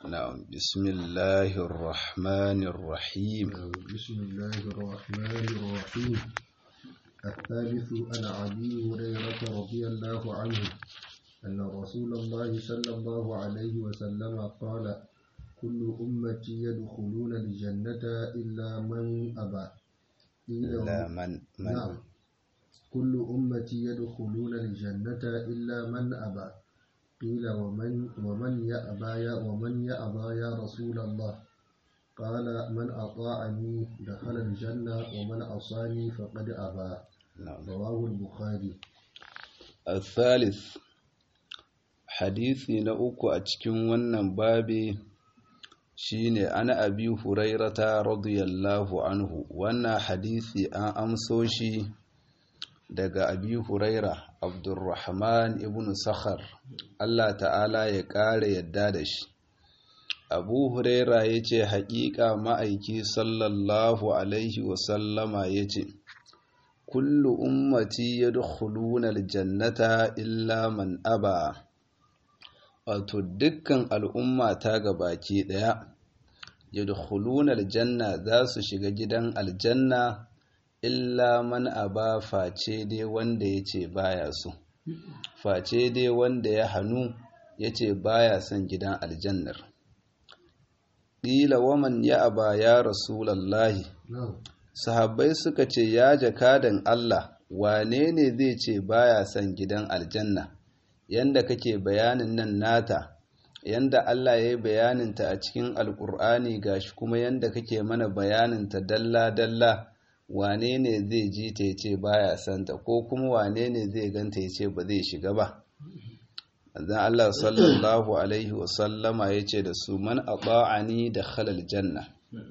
نعم بسم الله الرحمن الرحيم. بسم الله الرحمن الرحيم. الثالث عن أبي هريرة رضي الله عنه أن رسول الله صلى الله عليه وسلم قال: كل أمتي يدخلون الجنة إلا من أبى. إلا من نعم، كل أمتي يدخلون الجنة إلا من أبى. قيل ومن يأبى يا رسول الله؟ قال: من أطاعني دخل الجنة ومن عصاني فقد أبى. رواه البخاري. الثالث hadisi na uku a cikin wannan babi shine ana abi hurairata radiyallahu anhu. Wannan hadisi an amso shi daga abi huraira abdurrahman ibn sakhar, Allah ta'ala ya ƙara yadda da shi. Abu huraira ya ce haƙiƙa ma'aiki sallallahu alaihi wasallama ya ce, kullu ummati yadkhuluna aljannata illa man aba. Wato dukkan al'umma ta gabaki daya yadkhuluna aljanna za su shiga gidan aljanna illa man aba, face dai wanda yace baya so, face dai wanda ya hanu yace baya son gidan aljannar. Qila waman ya aba ya rasulullahi? Sahabbai suka ce, ya jakadan Allah, wane ne zai ce baya son gidan aljanna? Yanda kake bayanin nan nata, yanda Allah ya yi bayaninta a cikin alkur'ani gashi kuma yanda kake mana bayaninta dalla-dalla, wane ne zai ji ta ya ce baya son ta, ko kuma wane ne zai ganta ya ce ba zai shiga ba? Manzon Allah sallallahu alaihi wasallama ya ce da su, man ata'ani dakhala aljanna.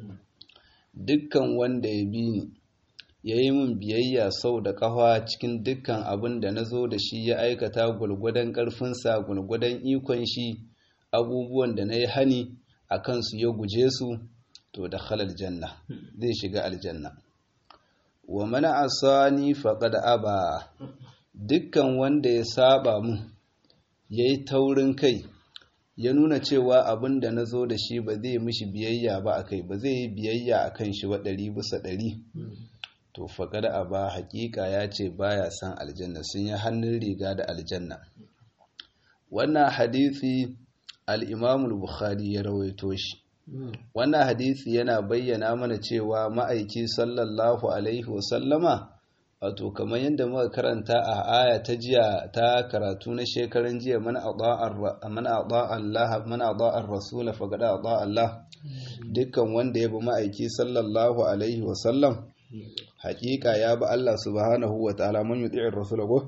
Dukkan wanda ya bi ni ya yi min biyayya sau da ƙafa cikin dukkan abin da na zo da shi, ya aikata gulgudan ƙarfinsa, gulgudan ikon shi, abubuwan da na yi hani a kansu ya guje su, to da halal janna, zai shiga aljanna. Wa mana asani faqad aba. Dukkan wanda ya saba mun, ya yi taurin kai, ya nuna cewa abin da na zo da shi ba zai mishi biyayya ba a kai, ba zai yi biyayya a kan shi wa 100%, to faƙar aba, haƙiƙa ya ce baya san aljanna, sun yi hannun riga da aljanna. Wannan hadisi al-Imamul Bukhari ya rawaito shi. Wannan hadisi yana bayyana mana cewa ma'aiki sallallahu alaihi wasallama, wato kamar yadda muka karanta a aya ta jiya ta karatu na shekaran jiya, man ata ar-rasul faqad ata Allah. Dukkan wanda ya bi ma'aiki sallallahu alaihi wasallam, haƙiƙa ya bi Allah subhanahu wa ta'ala. Man yuti'ir rasul ko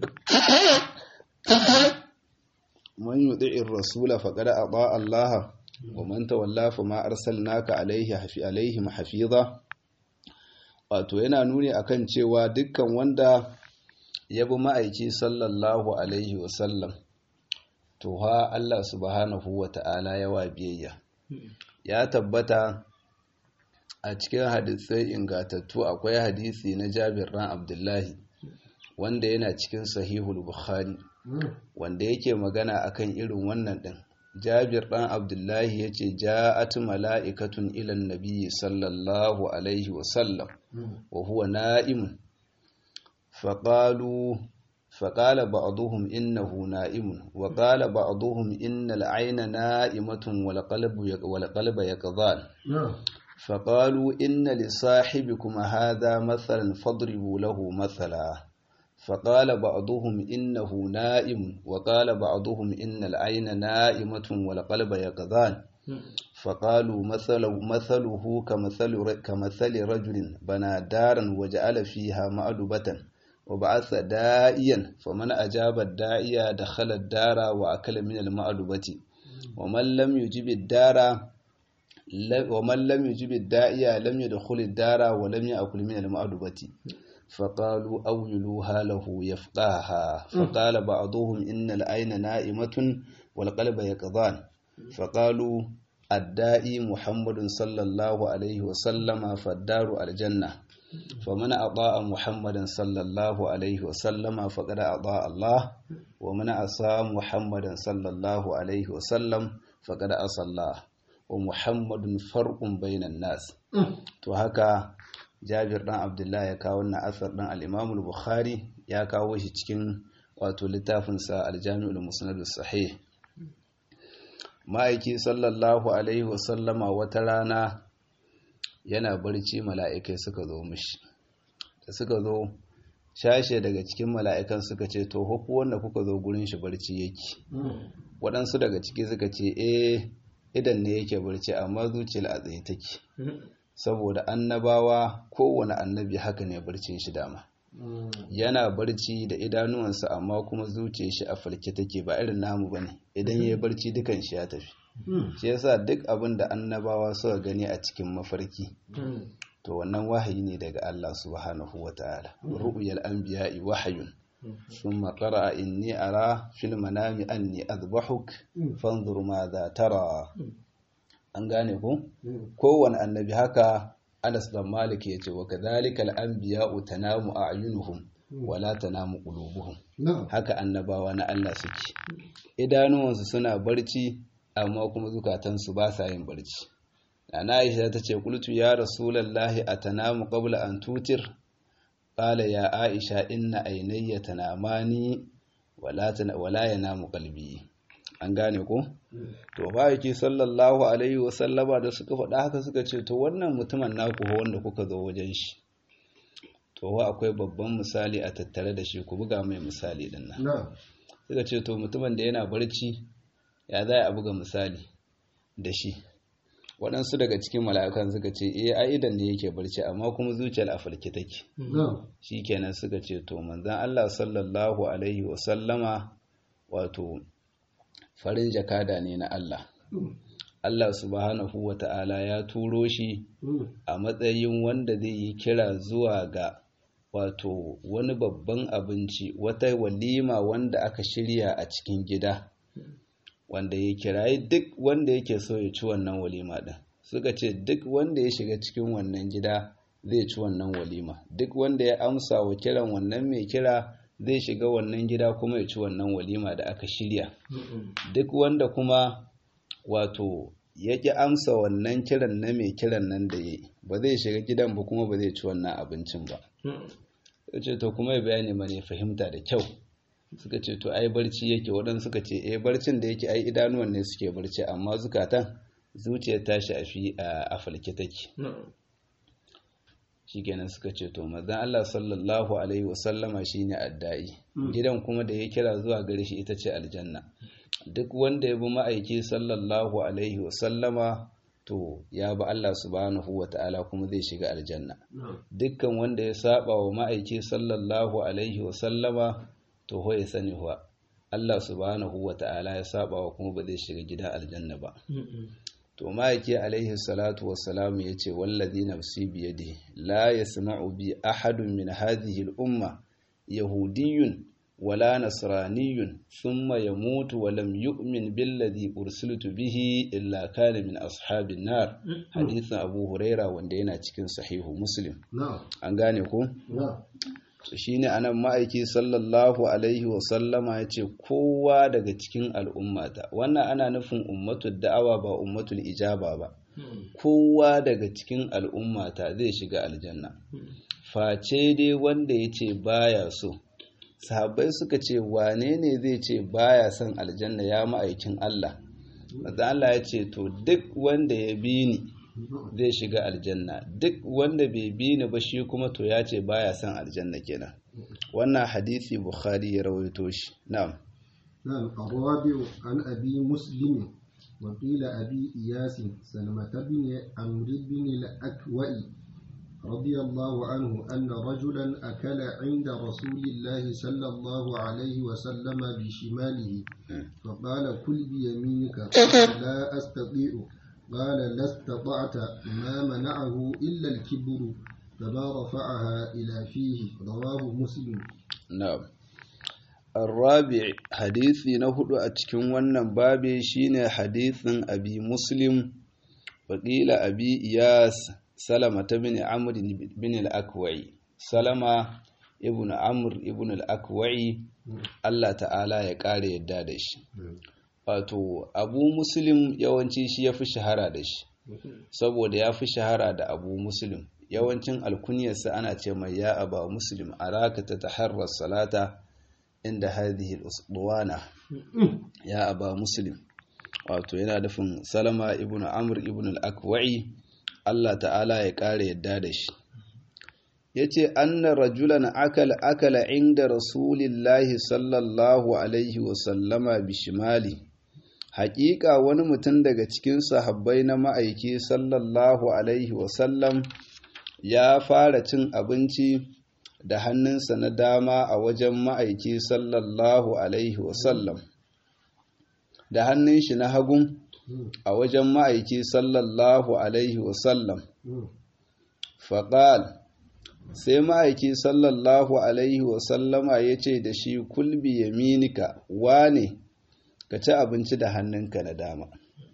man yuti'ir rasul faqad ata Allah wa man tawalla fa ma arsalnaka alaihim hafiza. Wato yana nuni akan cewa dukkan wanda ya bi ma'aiki sallallahu alaihi wasallam, to ha Allah subhanahu wa ta'ala yawa biyayya. Ya tabbata a cikin hadisai ingatattu, akwai hadisi na Jabir ɗan Abdullahi wanda yana cikin sahihul Bukhari, wanda yake magana akan irin wannan ɗin. Jabir ɗan Abdullahi ya ce, ja'at mala'ikatun ilan nabiyyi sallallahu alaihi wasallam wa huwa na'imun, faƙala ba'aduhum innahu na'imun, wa ƙala ba'aduhum innal aina na'imatun wal qalba yaqdhan. فقالوا إن لصاحبكم هذا مثلا فاضربوا له مثلا. فقال بعضهم إنه نائم، وقال بعضهم إن العين نائمة والقلب يقظان. فقالوا مثله كمثل رجل بنى دارا وجعل فيها مأدبة وبعث داعيا، فمن أجاب الداعية دخل الدار وأكل من المأدبة، ومن لم يجب الداعية لم يدخل الدار ولم يأكل من المأدبة. فقالوا أويلوها له يفقاها. فقال بعضهم إن العين نائمة والقلب يقظان. فقالوا الداعي محمد صلى الله عليه وسلم فالدار الجنة. فمن أطاع محمدا صلى الله عليه وسلم فقد أطاع الله، ومن عصى محمدا صلى الله عليه وسلم faqad asalla wa muhammadun farqun bainan nas. To haka Jabir dan Abdullah ya kawo wannan asar dan al-Imam al-Bukhari ya kawo shi cikin wato littafin sa al-Jami'ul Musnad as-Sahih. Ma'aiki sallallahu alaihi wa sallama wata rana yana barci, mala'ikai suka zo mishi. Da suka zo, shashe daga cikin mala'ikan suka ce to huku wanda kuka zo gurin shi barci yake. Waɗansu daga ciki suka ce idan ne yake barci amma zuciyar a tsaye take. Saboda annabawa kowane annabi haka ne barcin shi dama. Yana barci da idanuwansa amma kuma zuciyar shi a farke take, ba irin namu bane. Idan yayi barci dukan shi ya tafi. Shi yasa duk abin da annabawa suka gani a cikin mafarki to wannan wahayi ne daga Allah subhanahu wataala. Ru'yal anbiya'i wahyun. Thumma qara'a inni ara fil manami anni adbahuk fanzur madha tara. An gane ko? Kowane annabi haka Anas bin Malik yace wa kadhalikal anbiya'u tanamu a'yunuhum wala tanamu qulubuhum. Haka annabawa na Allah suke. Idanuwansu suna barci amma kuma zukatansu ba sa yin barci. Nana Aisha tace qultu ya rasulullahi atanamu qabla an tutir. Qala ya Aisha inna aynayya tanamani wala yanamu qalbi. An gane ko? To yake sallallahu alaihi wa sallama da suka faɗa haka suka ce to wannan mutumin naku wanda kuka zo wajen shi to akwai babban misali a tattare da shi, ku buga mai misali din nan. Suka ce to mutumin da yana barci ya za a buga misali da shi. Waɗansu daga cikin mala'ikan suka ce ai idan ne yake barci amma kuma zuciyar a farke take. Shikenan suka ce to manzon Allah sallallahu alaihi wa sallama wato farin jakada ne na Allah. Allah subhanahu wa ta'ala ya turo shi a matsayin wanda zai yi kira zuwa ga wato wani babban abinci, wata walima wanda aka shirya a cikin gida, wanda ya kirayi duk wanda yake so ya ci wannan walima ɗin. Suka ce duk wanda ya shiga cikin wannan gida zai ci wannan walima, duk wanda ya amsa wa kiran wannan mai kira zai shiga wannan gida kuma ya ci wannan walima da aka shirya. Duk wanda kuma wato ya ƙi amsa wannan kiran na mai kiran nan da ya yi, ba zai shiga gidan ba kuma ba zai ci wannan abincin ba. Suka ce to kuma ya bayani mana ya fahimta da kyau. Suka ce to ai barci yake. Waɗansu suka ce barcin da yake ai idanuwan ne suke barci amma zukatan zuciyar tashi a falke take. Shikenan suka ce to manzon Allah sallallahu alaihi wasallama shine addai, gidan kuma da ya kira zuwa gare shi ita ce aljanna. Duk wanda ya bi ma'aiki sallallahu alaihi wasallama to ya bi Allah subhanahu wata'ala kuma zai shiga aljanna. Dukkan wanda ya saba wa ma'aiki sallallahu alaihi wasallama to ho ya sani wa Allah subhanahu wata'ala ya saba wa kuma ba zai shiga gidan aljanna ba. To ma'aiki alaihi salatu wassalam ya ce wallazi nafsi biyadihi la yasma'u bi ahadun min hadhihi al-umma yahudiyyun wala nasraniyyun thumma yamutu wa lam yu'min billadhi ursiltu bihi illa kana min ashabin nar. Hadisin Abu Huraira wanda yana cikin sahihu Muslim. An gane ko? So shine anan ma'aiki sallallahu alaihi wa sallama yace kowa daga cikin al'ummata, wannan ana nufin ummatul da'awa ba ummatul ijaba ba. Kowa daga cikin al'ummata zai shiga aljanna face dai wanda yace baya so. Sahabbai suka ce wane ne zai ce baya son aljanna ya ma'aikin Allah? Manzo Allah ya ce to duk wanda ya bi ni zai shiga aljanna, duk wanda bai bi ni ba shi kuma to ya ce baya son aljanna kenan. Wannan hadisi Bukhari ya rawaito shi. Na'am. الرابع عن أبي مسلم وقيل أبي إياس سلمة بن عمرو بن الأكوع رضي الله عنه أن رجلا أكل عند رسول الله صلى الله عليه وسلم بشماله فقال كل بيمينك لا أستطيع. قال لا استطعت ما منعه إلا الكبر فما رفعها إلى فيه. رواه مسلم. نعم. الرابع حديثي نهد أتكن ونن بابي شين حديث أبي مسلم وقيل أبي إياس سلمة بن عمرو بن الأكوعي. سلمة ابن عمرو ابن الأكوعي الله تعالى يقال يدادش. wato Abu Muslim yawanci shi ya fi shahara da shi, saboda ya fi shahara da Abu Muslim. Yawancin alkunyarsa ana ce mai ya Aba Muslim, araka ta taharrar salata inda hadhihi al-usbuwana, ya Aba Muslim. Wato yana dafin Salama ibn Amr ibn al-Akwa'i, Allah ta'ala ya kare yadda da shi. Yace anna rajulan akala inda rasulillahi sallallahu alaihi wa sallama bishimali. Haƙiƙa wani mutum daga cikin sahabbai na ma'aiki sallallahu alaihi wa sallam ya fara cin abinci da hannunsa na dama a wajen ma'aiki sallallahu alaihi wa sallam, da hannun shi na hagun a wajen ma'aiki sallallahu alaihi wa sallam. Faqal, sai ma'aiki sallallahu alaihi wasallama ya ce da shi, kulbi yaminika, wane ka ci abinci da hannunka na dama.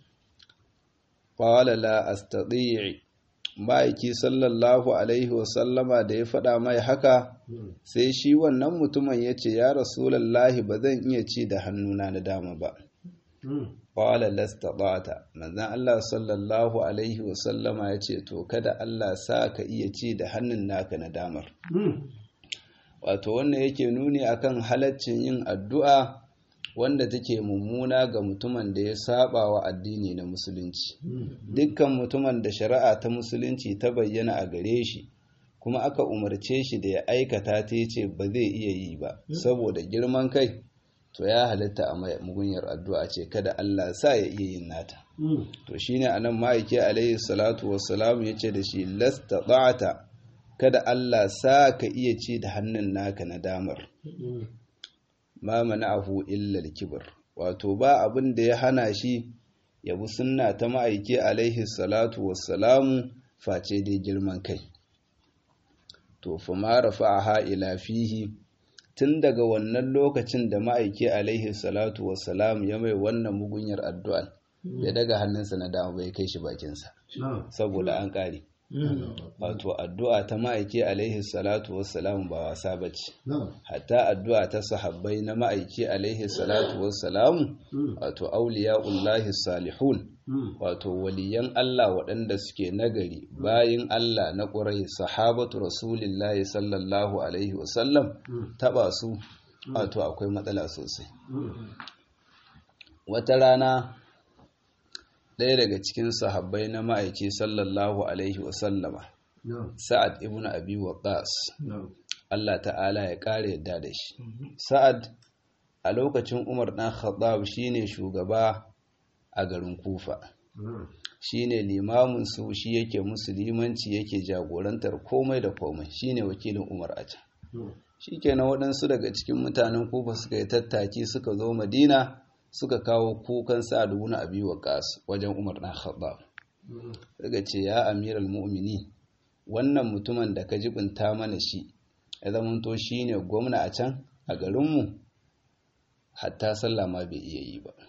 Qala la astati', ma'aiki sallallahu alaihi wasallama da ya faɗa mai haka, sai shi wannan mutumin ya ce, ya rasulallahi, ba zan iya ci da hannuna na dama ba. Qala lastata'ta, manzon Allah sallallahu alaihi wasallama ya ce, to kada Allah sa ka iya ci da hannun naka na damar. Wato wannan yake nuni akan halaccin yin addu'a wanda take mummuna ga mutumin da ya saba wa addini na musulunci. Dukkan mutumin da shari'a ta musulunci ta bayyana a gare shi kuma aka umarce shi da ya aikata ta yace ba zai iya yi ba saboda girman kai, to ya halitta a mugunyar addu'a ce kada Allah sa ya iya yin nata. To shine anan ma'aiki alaihi salatu wassalam yace da shi lastata'ta, kada Allah sa ka iya ci da hannun naka na damar. Ma mana'ahu illa al-kibr, wato ba abin da ya hana shi ya bi sunna ta ma'aiki alaihi salatu wassalamu face dai girman kai. To fa ma rafa'aha ila fihi, tun daga wannan lokacin da ma'aiki alaihi salatu wassalam ya mai wannan mugunyar addu'a, ya daga hannunsa na dama bai kai shi bakinsa, saboda an ƙare. Wato addu'a ta ma'aiki alaihi salatu wassalam ba wasa bace. Hatta addu'a ta sahabbai na ma'aiki alaihi salatu wassalam, wato auliya'ullahi salihun, wato waliyan Allah waɗanda suke nagari, bayin Allah na ƙurai, sahabatu rasulillahi sallallahu alaihi wasallam, taɓa su wato akwai matsala sosai. Wata rana ɗaya daga cikin sahabbai na ma'aiki sallallahu alaihi wasallama, Sa'ad ibn Abi Waqqas, Allah ta'ala ya ƙare yadda da shi. Sa'ad a lokacin Umar ɗan Khattab shine shugaba a garin Kufa, shine limamin su, shi yake musulmanci, yake jagorantar komai da komai, shine wakilin Umar a can. Shikenan waɗansu daga cikin mutanen Kufa suka yi tattaki suka zo Madina, suka kawo kukan Sa'ad ibn Abi Waqqas wajen Umar ɗan Khattab. Daga ce, ya amiral mu'mini, wannan mutumin da ka jibinta mana shi ya zamanto shine gwamna a can a garinmu, hatta sallah ma bai iya yi ba,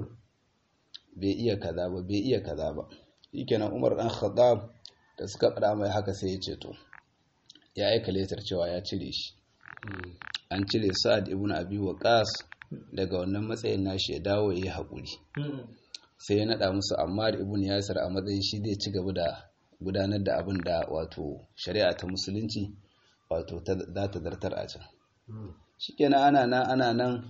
bai iya kaza ba, bai iya kaza ba. Shikenan Umar ɗan Khattab da suka faɗa mai haka sai ya ce to ya aika letar cewa ya cire shi. An cire Sa'ad ibn Abi Waqqas daga wannan matsayin nashi, ya dawo ya yi haƙuri. Sai ya naɗa musu Ammar ibn Yasir a matsayin shi zai ci gaba da gudanar da abin da wato shari'a ta musulunci wato za ta zartar a can. Shikenan ana nan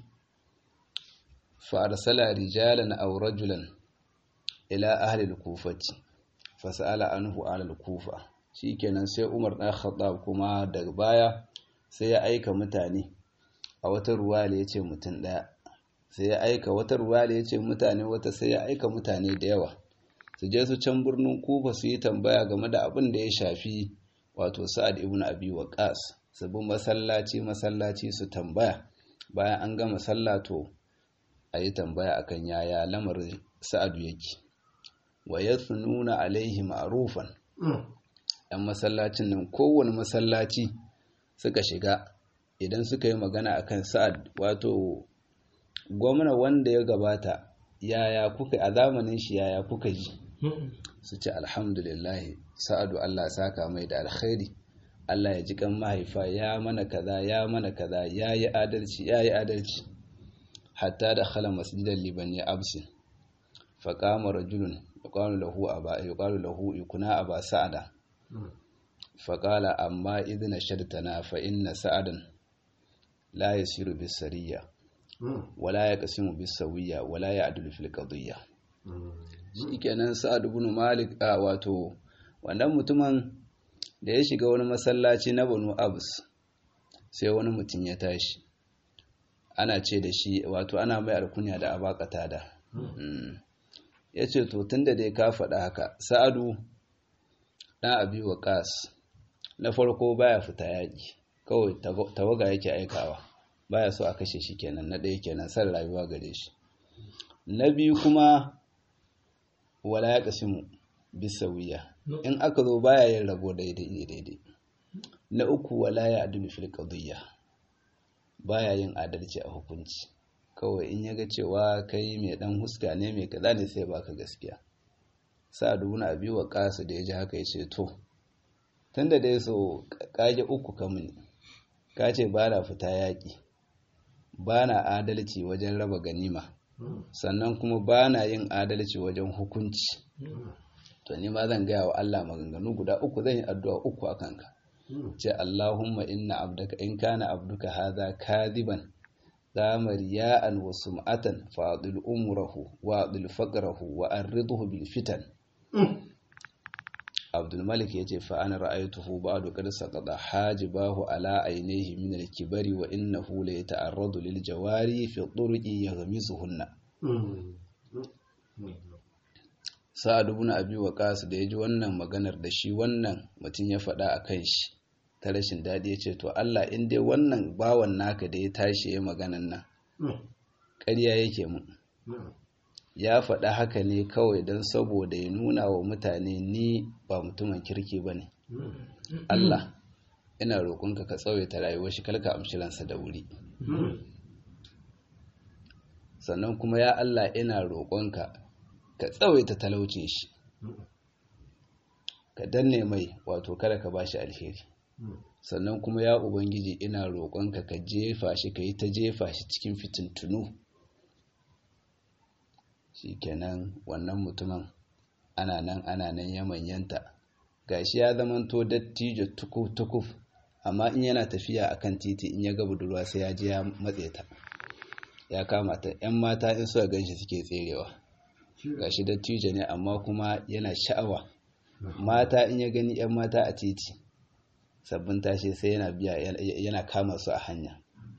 fa arsala rijalan aw rajulan ila ahli al-kufati fa sa'ala anhu ahli al-kufa. Shikenan sai Umar ɗan Khattab kuma daga baya sai ya aika mutane, a wata ruwaya ya ce mutum ɗaya, sai ya aika wata ruwaya ya ce mutane wata, sai ya aika mutane da yawa su je su can birnin Kufa su yi tambaya game da abin da ya shafi wato Sa'ad ibn Abi Waqqas, su bi masallaci su tambaya. Bayan an gama sallah to a yi tambaya akan yaya lamarin Sa'adu yake, wa yathnuna alaihi ma'rufan. Yan masallacin nan kowane masallaci suka shiga, idan suka yi magana akan Sa'ad, wato gwamna wanda ya gabata, yaya kuka a zamanin shi, yaya kuka ji, su ce alhamdulillah, Sa'adu Allah saka mai da alkhairi, Allah ya ji kan mahaifa, ya mana kaza ya mana kaza, ya yi adalci. hatta dakhala masjidan li bani absin faqama rajulun yuqalu lahu ikuna aba sa'ada faqala amma idna shadtana fa inna sa'adan la yasiru bis sariya wala yaqsimu bis sawiyya wala ya'dulu fil qadiyya. Shikenan Sa'ad ibn Malik wato wannan mutumin da ya shiga wani masallaci na Banu Abs, sai wani mutum ya tashi ana ce da shi, wato ana mai alkunya da Aba Qatada. Ya ce to tunda dai ka faɗa haka, Sa'adu ɗan Abi Waqas na farko baya fita yaƙi, kawai tawaga yake aikawa, baya so a kashe shi kenan, na ɗaya kenan san rayuwa gare shi. Na biyu kuma wala ya ƙasimu bisawiya, in aka zo baya yin rabo daidai. Na uku wala ya adu fil qadiyya, baya yin adalci a hukunci, kawai in yaga cewa kai mai dan huska ne mai kaza ne sai baka gaskiya. Sa'ad ibn Abi Waqqas da yaji haka yace to tunda dai so kage uku kamun, ka ce ba na fita yaki, ba na adalci wajen raba ganima, sannan kuma ba na yin adalci wajen hukunci, to ni ma zan gaya wa Allah maganganu guda uku, zan yi addu'a uku a kanka. Ce Allahumma inna abdaka in kana abduka hadha kadiban dama riya'an wa sum'atan fa'dil umrahu wa adil faqrahu wa arridhu bil fitan. Abdul Malik yace fa ana ra'aytuhu ba'du qad saqada hajibahu ala ainihi min al-kibari wa innahu la yata'arradu lil jawari fi turuqi yaghmizuhunna. Sa'ad ibn Abi Waqqas da yaji wannan maganar da shi wannan mutum ya faɗa a kan shi ta rashin daɗi, ya ce to Allah in dai wannan bawan naka da ya tashi ya maganan nan ƙarya yake mun, ya faɗa haka ne kawai don saboda ya nuna wa mutane ni ba mutumin kirki ba ne. Allah ina roƙonka ka tsawaita rayuwar shi, kalka amshi ransa da wuri. Sannan kuma ya Allah ina roƙonka ka tsawaita talaucin shi, ka danne mai, wato kada ka bashi alheri. Sannan kuma ya Ubangiji ina roƙonka ka jefa shi, ka yi ta jefa shi cikin fitintunu. Shikenan wannan mutumin ana nan ya manyanta, gashi ya zamanto dattijo tukuf, amma in yana tafiya akan titi in ya ga budurwa sai ya je ya matse ta, ya kama ta. 'Yan mata in suka ganshi suke tserewa, gashi dattijo ne amma kuma yana sha'awa. Mata in ya gani 'yan mata a titi sabbin tashi sai yana biya, yana kama su a hanya.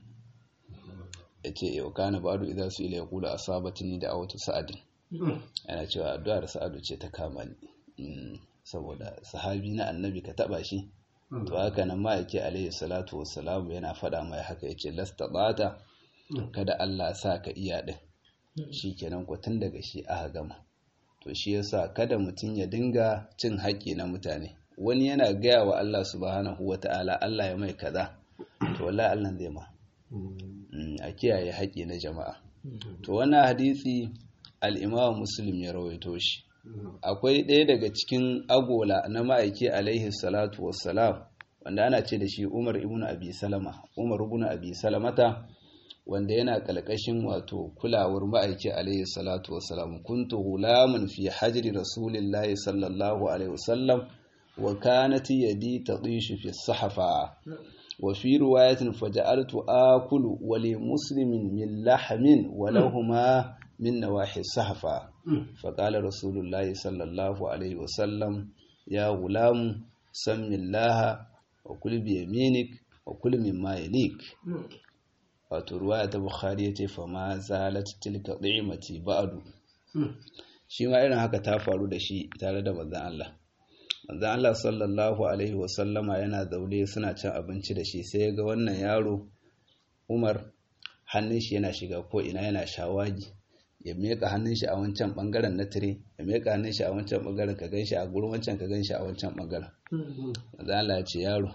Yace yau kana ba'du idan su ila yaqulu asabatini da awatu sa'adin, yana cewa addu'ar Sa'adu ce ta kama ni, saboda sahabi na annabi ka taba shi. To haka nan ma yake alayhi salatu wassalamu yana faɗa mai haka, yace lastabata, kada Allah sa ka iya din. Shikenan ko tun daga shi aka gama. To shi yasa kada mutum ya dinga cin haƙƙi na mutane. Wani yana gaya wa Allah subhanahu wata'ala Allah ya mai kaza, to wallahi Allah zai ma. A kiyaye haƙƙi na jama'a. To wannan hadisi al-Imam Muslim ya rawaito shi. Akwai ɗaya daga cikin agola na ma'aiki alaihi salatu wassalam, wanda ana ce da shi Umar ibn Abi Salamata, wanda yana kalkashin wato kulawar ma'aiki alaihi salatu wassalam. Kuntu gulamun fi hajri rasulillahi sallallahu alaihi wasallam wa kanat yadi tadishu fi sahafa wa fi riwayatin faja'altu akulu wa li muslimin min lahmin wa lahumā min nawahi sahafa. Faqala rasulullahi sallallahu alaihi wasallam ya gulam sammillaha wa kul bi yaminik wa kul mimma yalik. Wato ruwaya ta Bukhari yace fa ma zalat tilka ni'mati ba'du. Shi ma irin haka ta faru da shi tare da manzon Allah. Manzon Allah sallallahu alaihi wasallama yana zaune suna cin abinci da shi, sai ya ga wannan yaro Umar hannun shi yana shiga ko ina, yana shawagi, ya meka hannun shi a wancan bangaren na tire, ya meka hannun shi a wancan bangaren, ka ganshi a gurin wancan, ka ganshi a wancan bangaren. Manzon Allah ya ce yaro,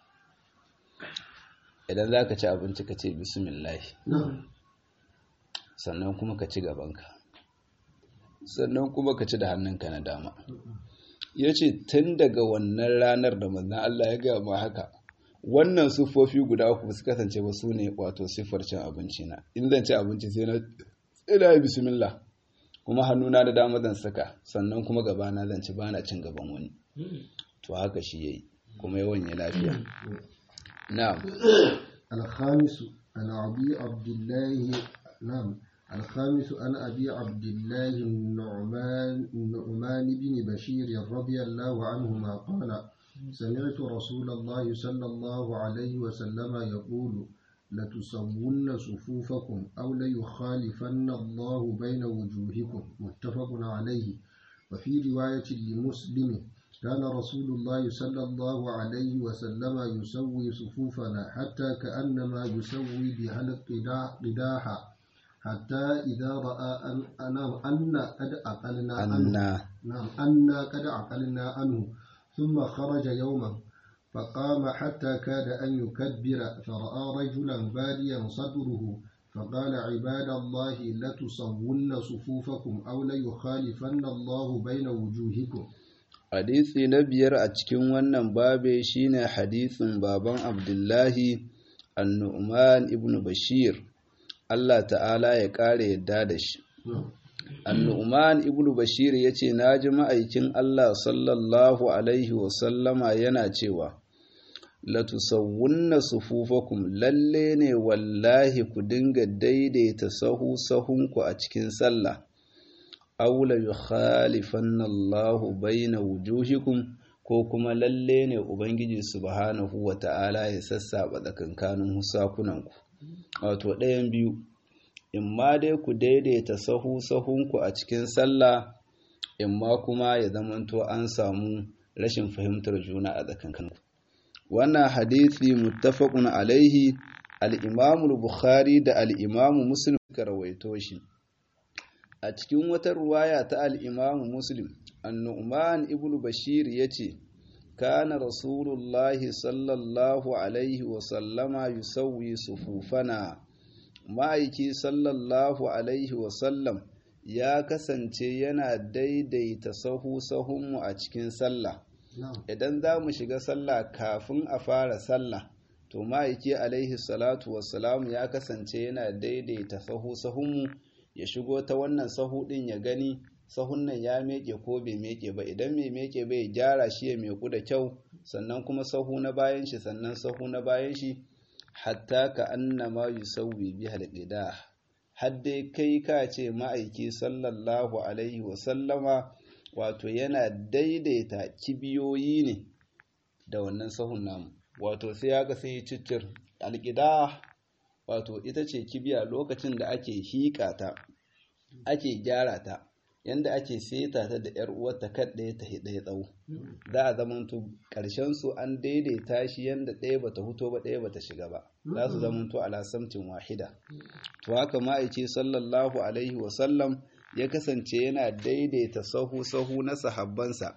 idan za ka ci abinci ka ce bismillah, sannan kuma ka ci gabanka, sannan kuma ka ci da hannunka na dama. Ya ce tun daga wannan ranar da manzan Allah ya gaya ma haka, wannan siffofi guda uku su kasance ba su ne wato siffar cin abinci na. In zan ci abinci sai na yi bismillah, kuma hannuna da dama zan saka, sannan kuma gabana zan ci, bana cin gaban wani. To haka shi yayi kuma yawan ya lafiya. Na'am. الخامس عن أبي عبد الله الخامس عن أبي عبد الله النعمان بن بشير رضي الله عنهما قال: سمعت رسول الله صلى الله عليه وسلم يقول: لتسون صفوفكم أو ليخالفن الله بين وجوهكم. متفق عليه. وفي رواية لمسلم: كان رسول الله صلى الله عليه وسلم يسوي صفوفنا حتى كأنما يسوي بها القداح، حتى إذا رأى أن قد عقلنا عنه ثم خرج يوما فقام حتى كاد أن يكبر، فرأى رجلا باديا صدره فقال: عباد الله لتصون صفوفكم أو ليخالفن الله بين وجوهكم. Hadisi na biyar a cikin wannan babe shine hadisin baban Abdullahi An-Nu'man ibn Bashir, Allah ta'ala ya ƙare yadda da shi. An-Nu'man ibn Bashir ya ce, na ji ma'aikin Allah sallallahu Alaihi wasallama yana cewa, latusawunna sufufakum, lalle ne wallahi ku dinga daidaita sahunku a cikin sallah. Aula yukhalifanna Allahu baina wujuhikum, ko kuma lalle ne Ubangiji subhanahu wata'ala ya sassaba tsakankanin husakunanku. Wato ɗayan biyu, imma dai ku daidaita sahunku a cikin sallah, imma kuma ya zamanto an samu rashin fahimtar juna a tsakankanku. Wannan hadisi muttafaqun alaihi, al-Imam al-Bukhari da al-Imam Muslim suka rawaito shi. A cikin wata ruwaya ta al-Imam Muslim, An-Nu'man ibn Bashir yace, kana Rasulullahi sallallahu alaihi wa sallama yusawwi sufufana. Ma'aiki sallallahu alaihi wa sallam ya kasance yana daidaita sahunmu a cikin sallah. Idan za mu shiga sallah kafin a fara sallah, to ma'aiki alaihi salatu wassalam ya kasance yana daidaita sahunmu, ya shigo ta wannan sahu din ya gani sahun nan ya meke ko bai meke ba. Idan mai meke bai gyara shi ya meku da kyau, sannan kuma sahu na bayan shi, sannan sahu na bayan shi, hatta ka annama yusawwi biha al-qidah, hadde kai ka ce ma'aiki sallallahu alaihi wa sallama wato yana daidaita kibiyoyi ne da wannan sahun namu. Wato sai ya ga sai ciccir al-qidah, wato ita ce kibiya lokacin da ake hiƙa ta, ake gyara ta, yanda ake seta ta da ‘yar uwarta kan ɗaya ta ɗaya tsawo. Za a zamanto ƙarshen su an daidaita shi yanda ɗaya bata huto ba, ɗaya bata shiga ba, za su zamanto ala samtin wahida. To haka ma'aiki sallallahu alaihi wasallam ya kasance yana daidaita sahu na sahabbansa,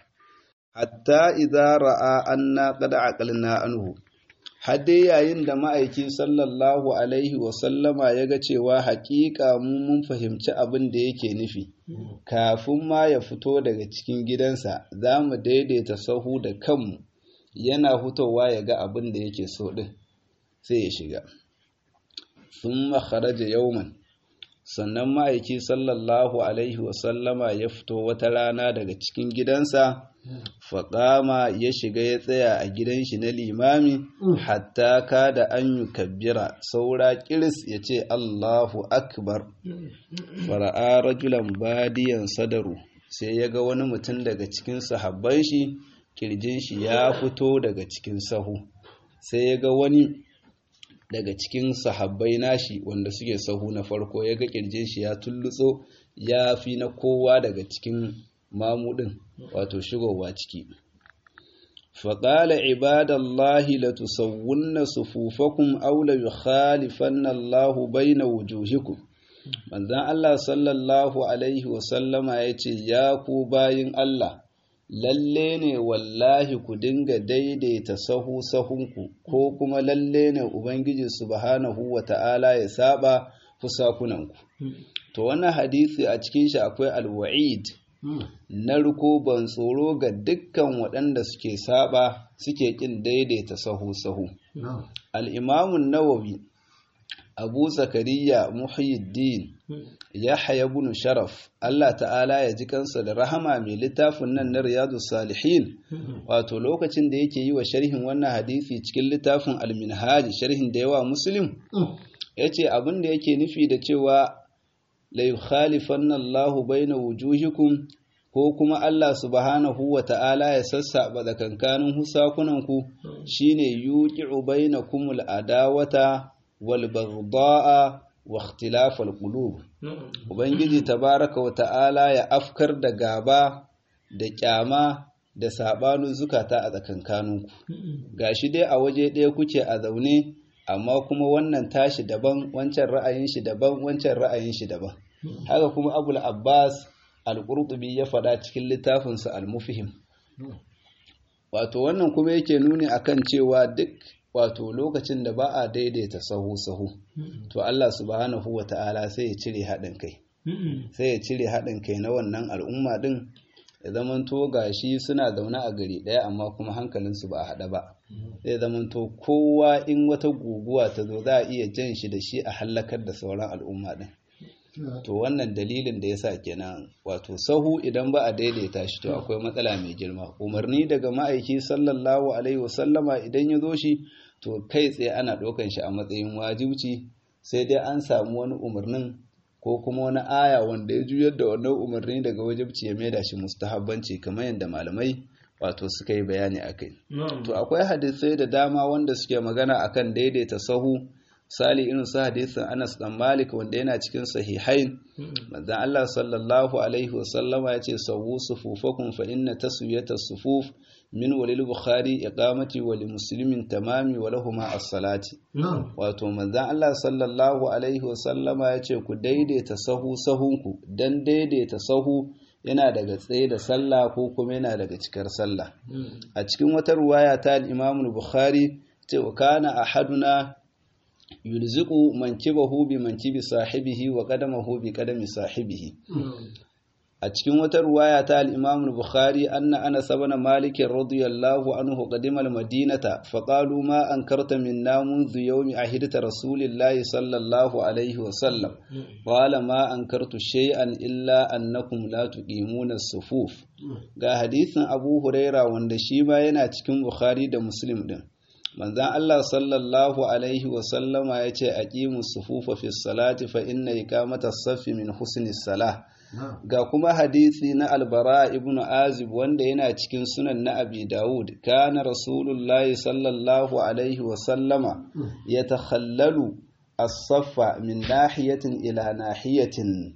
hatta idza ra'a anna qad aqalna anhu, hadde yayin da ma'aiki sallallahu alaihi wasallama ya ga cewa haƙiƙa mun fahimci abin da yake nufi, kafin ma ya fito daga cikin gidansa za mu daidaita sahu da kanmu, yana fitowa ya ga abin da yake so ɗin sai ya shiga. Sun makharaja yauman, sannan ma'aiki sallallahu alaihi wasallama ya fito wata rana daga cikin gidansa, faƙama ya shiga ya tsaya a gidan shi na limami, hatta kada an yi kabbira, saura kiris ya ce Allahu akbar. Fara'a rajulan badiyan sadaru, sai ya ga wani mutum daga cikin sahabban shi, kirjin shi ya fito daga cikin sahu. Sai ya ga wani daga cikin sahabbai nashi wanda suke sahu na farko, ya ga kirjin shi ya tullutso, ya fi na kowa daga cikin mamudin, wato shigowa ciki. faƙala ibadallahi la tusawwunna sufufakum aw la yukhalifanna Allahu baina wujuhikum. Manzon Allah sallallahu alaihi wa sallama yace, ya ku bayin Allah, lalle ne wallahi ku dinga daidaita sahunku, ko kuma lalle ne Ubangiji subhanahu wa ta'ala ya saba fusakunanku. To wannan hadisi a cikin shi akwai alwa'id, narko ban tsoro ga dukkan waɗanda suke saba suke kin daidaita sahu al-imamun nawawi abu zakariya muhyiddin yahya ibn sharaf Allah ta'ala ya ji kansa da rahama mai littafin nan na riyadus salihin wato lokacin da yake yi wa sharhin wannan hadisi cikin littafin al-minhaj sharhin da yawa muslim yace abin da yake nufi da cewa la yukhalifanna Allahu baina wujuhikum ko kuma Allah subhanahu wa ta'ala ya sassaba da kankanin husakunanku shine yuqi'u bainakumul adawata wal baghdha'a wa ikhtilafal qulub ubangiji tabaraka wa ta'ala ya afkar da gaba da kyama da sabanin zukata a tsakankaninku gashi dai a waje ɗaya kuke a zaune amma kuma wannan tashi daban wancan ra'ayin shi daban wancan ra'ayin shi daban haka kuma Abul Abbas al-Qurtubi ya faɗa cikin littafinsa al-Mufhim wato wannan kuma yake nuni akan cewa duk wato lokacin da ba a daidaita sahu to Allah subhanahu wata'ala sai ya cire haɗin kai sai ya cire haɗin kai na wannan al'umma din ya zamanto gashi suna zaune a gari ɗaya amma kuma hankalinsu ba a haɗa ba zai zamanto kowa in wata guguwa ta zo za a iya jan shi da shi a hallakar da sauran al'umma din to wannan dalilin da yasa kenan wato sahu idan ba a daidaita shi to akwai matsala mai girma umarni daga ma'aiki sallallahu alaihi wasallama idan ya zo shi to kai tsaye ana ɗaukan shi a matsayin wajibci sai dai an samu wani umarnin ko kuma wani aya wanda ya juyar da wannan umarni daga wajibci ya maida shi mustahabbanci kamar yadda malamai wato suka yi bayani akai to akwai hadisai da dama wanda suke magana akan daidaita sahu sali irin su hadisin Anas dan Malik wanda yana cikin sahihain manzon Allah sallallahu alaihi wasallama yace sawu sufufakum fa inna taswiyata sufuf min walil bukhari iqamati wa li muslimin tamami wa lahumma as-salati wato manzon Allah sallallahu alaihi wasallama yace ku daidaita sahunku dan daidaita sahu yana daga tsaye da sallah ko kuma yana daga cikar sallah a cikin wata ruwaya ta al-Imam al-Bukhari ce kana ahaduna yulziqu mankibahu bi mankibi sahibihi wa qadamahu bi qadami sahibihi a cikin wata ruwaya ta al-Imam al-Bukhari anna Anas ibn Malik radiyallahu anhu qadima al-Madinata fa qalu ma ankarta minna منذ يوم عهدت رسول الله صلى الله عليه وسلم قال ما أنكرت شيئا إلا أنكم لا تقيمون الصفوف ga hadisin Abu Huraira wanda shi ma yana cikin Bukhari da Muslim din manzan Allah sallallahu alaihi wasallama ya ce aqimu sufufa fi salati fa inna iqamata as-saffi min husni salah ga kuma hadisi na Al-Bara ibn Azib wanda yana cikin sunan na Abi Dawud kana rasulullahi sallallahu alaihi wasallama yatakhallalu as-saffa min nahiyatin ila nahiyatin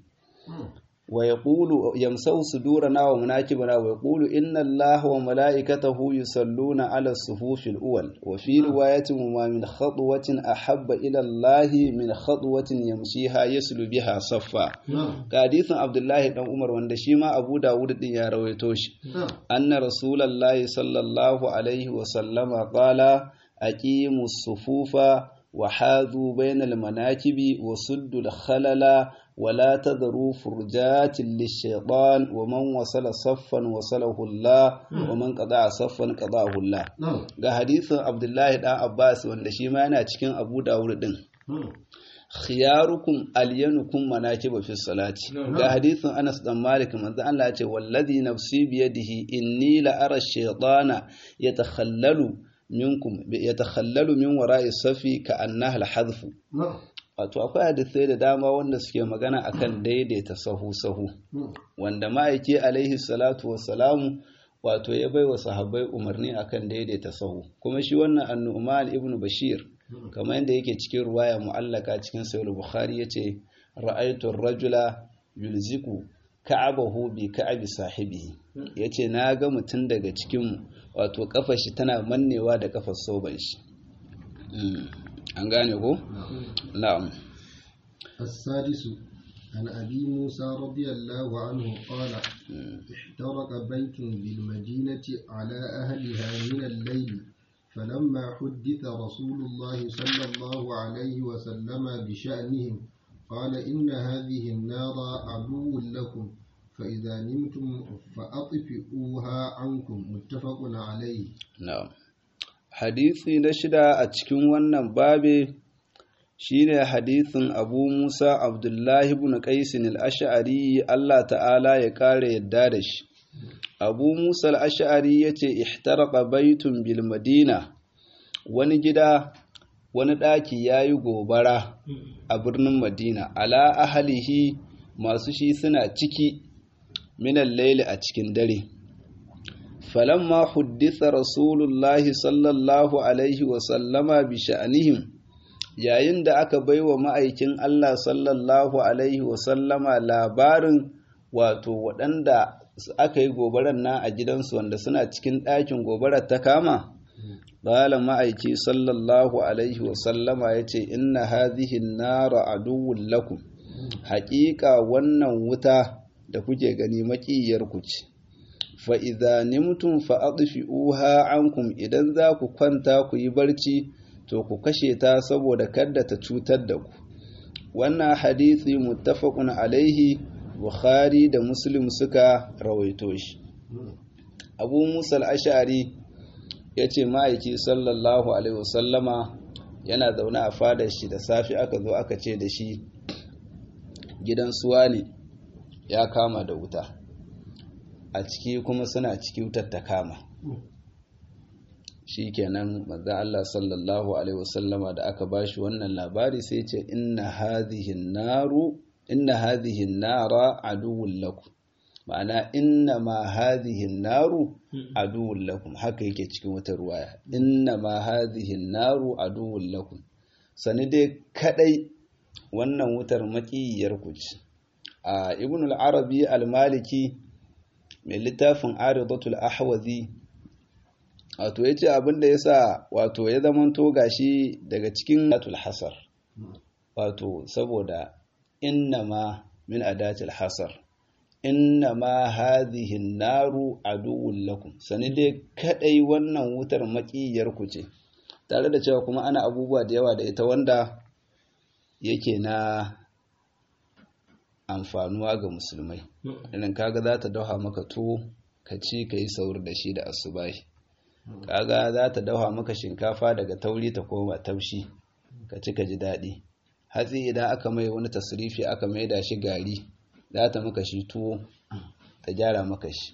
ويقول يمسو صدورنا ومناكبنا ويقول إن الله وملائكته يصلون على الصفوف الأول وفي رواية ما من خطوة أحب إلى الله من خطوة يمشيها يسل بها صفا حديث عبد الله بن عمر وندشيما أبو داود يا رويتوش أن رسول الله صلى الله عليه وسلم قال أقيموا الصفوف وحاذوا بين المناكب وسدوا الخلل ولا تذروا فرجات للشيطان ومن وصل صفا وصله الله ومن قضى صفا قضاه الله ga hadisin Abdullahi dan Abbas wanda shi ma yana cikin Abu Dawud din khiyarukum alyanukum manakiba fi salati ga hadisin Anas dan Malik manzo Allah ya ce wallazi nafsi bi yadihi inni la ara ash-shaytana yatakhallalu min wara'i safi ka annaha al-hadf wato akwai hadisai da dama wanda suke magana akan daidaita sahu wanda ma'aiki alaihi salatu wassalamu wato ya bai wa sahabbai umarni akan daidaita sahu kuma shi wannan An-Nu'man ibn Bashir kamar yadda yake cikin ruwaya mu'allaka cikin Sahih Bukhari yace ra'aytu ar-rajula yulziqu ka'abahu bi ka'abi sahibihi yace na ga mutun daga cikin wato kafar shi tana mannewa da kafar soban shi an gane ko na'am السادس عن أبي موسى رضي الله عنه قال احترق بيت بالمدينة على أهلها من الليل فلما حدث رسول الله صلى الله عليه وسلم بشأنهم قال إن هذه النار عدو لكم فإذا نمتم فأطفئوها عنكم متفق عليه. na'am hadisi na shida a cikin wannan babe shine hadisin Abu Musa Abdullahi ibn Qais al-Ash'ari Allah ta'ala ya kare yadda da shi. Abu Musa al-Ash'ari yace ihtaraqa baitun bil Madina, wani gida wani daki yayi gobara a birnin Madina, ala ahlihi masu shi suna ciki min al-layli a cikin dare. falamma hudditha rasulullahi sallallahu alaihi wa sallama bi sha'nihim, yayin da aka baiwa ma'aikin Allah sallallahu alaihi wa sallama labarin wato waɗanda aka yi gobarar na a gidansu wanda suna cikin ɗakin gobarar ta kama, qala ma'aiki sallallahu alaihi wa sallama yace inna hadhihi an-nara aduwwun lakum, haƙiƙa wannan wuta da kuke gani maƙiyar ku ce. fa'iza nimtum fa'aɗufi'uha ankum, idan za ku kwanta ku yi barci to ku kashe ta saboda kada ta cutar da ku. Wannan hadisi muttafaqun alaihi, Bukhari da Muslim suka rawaito shi. Abu Musa al-Ash'ari ya ce ma'aiki sallallahu alaihi wasallama yana zaune a fadar shi, da safi aka zo aka ce da shi gidan suwa ne ya kama da wuta, a ciki kuma suna ciki wutar ta kama. Shikenan manzo Allah sallallahu alaihi wasallama da aka bashi wannan labari sai ce inna hadhihi an-nara aduwwun lakum, ma'ana inna ma hadhihi an-naru aduwwun lakum, haka yake cikin wata ruwaya, inna ma hadhihi an-naru aduwwun lakum, sani dai kadai wannan wutar makiyar ku ce. a Ibn al-Arabi al-Maliki mai littafin Aridatul Ahwazi wato yace abinda yasa wato ya zamanto gashi daga cikin atul hasar, wato saboda innama min adatil hasar, innama hadhihi an-naru aduwwun lakum, sani dai kadai wannan wutar makiyar ku ce, tare da cewa kuma ana abubuwa da yawa da ita wanda yake na amfanuwa ga musulmai. idan kaga za ta dauha maka tuwo ka ci ka yi saur da shi da asubahi, kaga za ta dauha maka shinkafa daga tauri ta koma taushi ka ci ka ji daɗi. Hatsi idan aka mai wani tasrifi aka mai da shi gari, za ta maka shi tuwo ta gyara maka shi.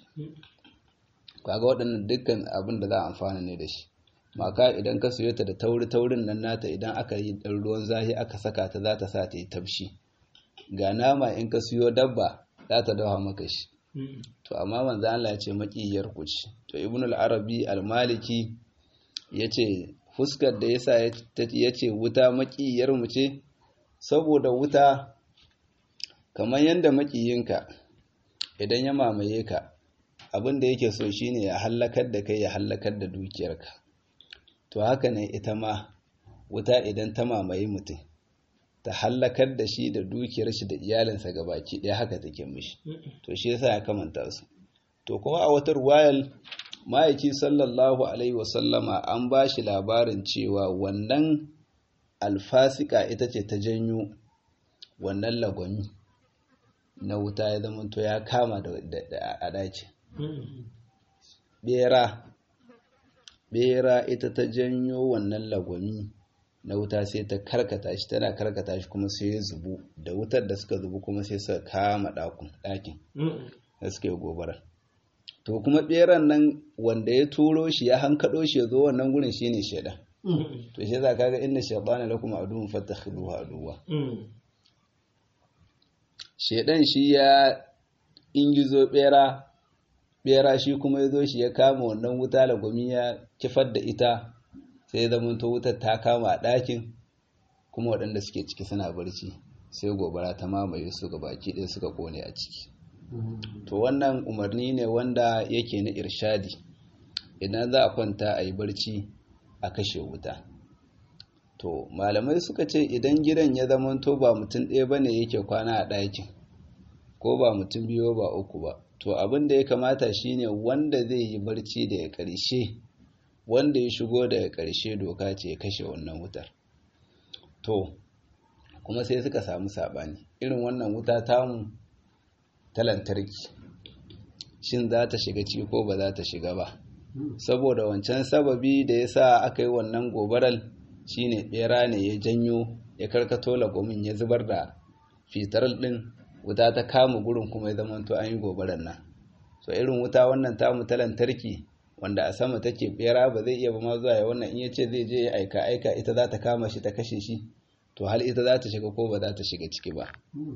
Kaga waɗannan dukkan abin da za a amfana ne da shi. Maka idan ka siyo ta da taurin nan nata, idan aka yi ɗan ruwan zahi aka saka ta za ta sa ta yi taushi. Ga nama in ka siyo dabba za ta dawa maka shi. To amma manzo Allah ya ce maƙiyar ku ce. To Ibn al-Arabi al-Maliki yace fuskar da yasa yace wuta maƙiyar mu ce, saboda wuta kamar yanda maƙiyinka idan ya mamaye ka, abin da yake so shine ya hallakar da kai, ya hallakar da dukiyarka. To haka ne ita ma wuta idan ta mamaye mutum, ta hallakar da shi da dukiyar shi da iyalinsa gabaki ɗaya, haka take mishi. To shi yasa ya kamanta su. To kuma a wata ruwayar ma'aiki sallallahu alaihi wasallama an ba shi labarin cewa wannan alfasika ita ce ta janyo wannan lagwami na wuta ya zama to ya kama da a dace. Bera ita ta janyo wannan lagwami na wuta, sai ta karkata shi, tana karkata shi kuma sai ya zubu, da wutar da suka zubu kuma sai suka kama ɗakin da suka yi gobara. To kuma ɓeran nan wanda ya turo shi ya hankaɗo shi ya zo wannan gurin shi ne shaidan. To shi za ka ga inna shaitana lakum aduwwun fattakhiduhu aduwwa. Shaidan shi ya ingizo ɓera shi kuma ya zo shi ya kama wannan wuta lagwami ya kifar da ita, sai zamanto wutar ta kama a ɗakin, kuma waɗanda suke ciki suna barci, sai gobara ta mamaye su ga baki ɗaya suka kone a ciki. To wannan umarni ne wanda yake na irshadi, idan za a kwanta a yi barci a kashe wuta. To malamai suka ce idan gidan ya zamanto ba mutum ɗaya bane yake kwana a ɗakin, ko ba mutum biyu ba uku ba, to abin da ya kamata shine wanda zai yi barci daga ƙarshe, wanda ya shigo daga ƙarshe doka ce ya kashe wannan wutar. To kuma sai suka samu saɓani, irin wannan wuta tamu ta lantarki shin za ta shiga ciki ko ba za ta shiga ba, saboda wancan sababi da ya sa aka yi wannan gobarar shine bera ne ya janyo ya karkato lagomin ya zubar da fitar din, wuta ta kama gurin kuma ya zama to an yi gobarar nan. So irin wuta wannan tamu ta lantarki wanda a sama take, bera ba zai iya ba ma zuwa ya wannan, in ya ce zai je ya aika ita za ta kama shi ta kashe shi, to hal ita za ta shiga ko ba za ta shiga ciki ba.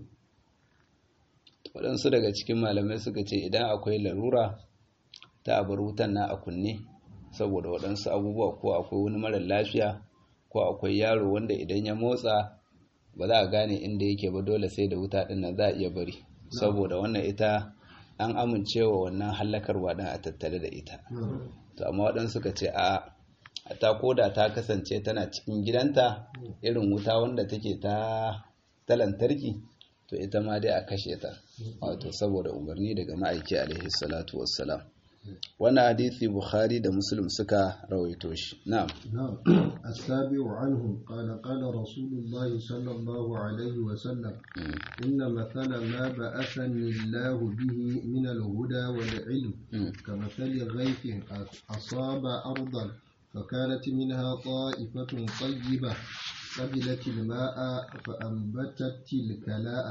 Waɗansu daga cikin malamai suka ce idan akwai larura ta bar wutan na a kunne saboda waɗansu abubuwa, ko akwai wani marar lafiya ko akwai yaro wanda idan ya motsa ba za a gane inda yake ba, dole sai da wuta ɗin nan za a iya bari, saboda wannan ita an amincewa wannan hallakarwa ɗin a tattare da ita. To amma waɗansu suka ce a ta koda ta kasance tana cikin gidanta, irin wuta wanda take ta lantarki, to ita ma dai a kashe ta, wato saboda umarni daga ma'aiki alaihi salatu wassalam. wannan hadisi Bukhari da Muslim suka rawaito shi. Na'am. As-sabi'u anhu qala Rasulullah sallallahu alaihi wa sallam inna mathala ma ba'athani Allah bihi min al-huda wal-'ilm kamathali ghaythin asaba ardan فكانت منها طائفة طيبة قبلت الماء فأنبتت الكلاء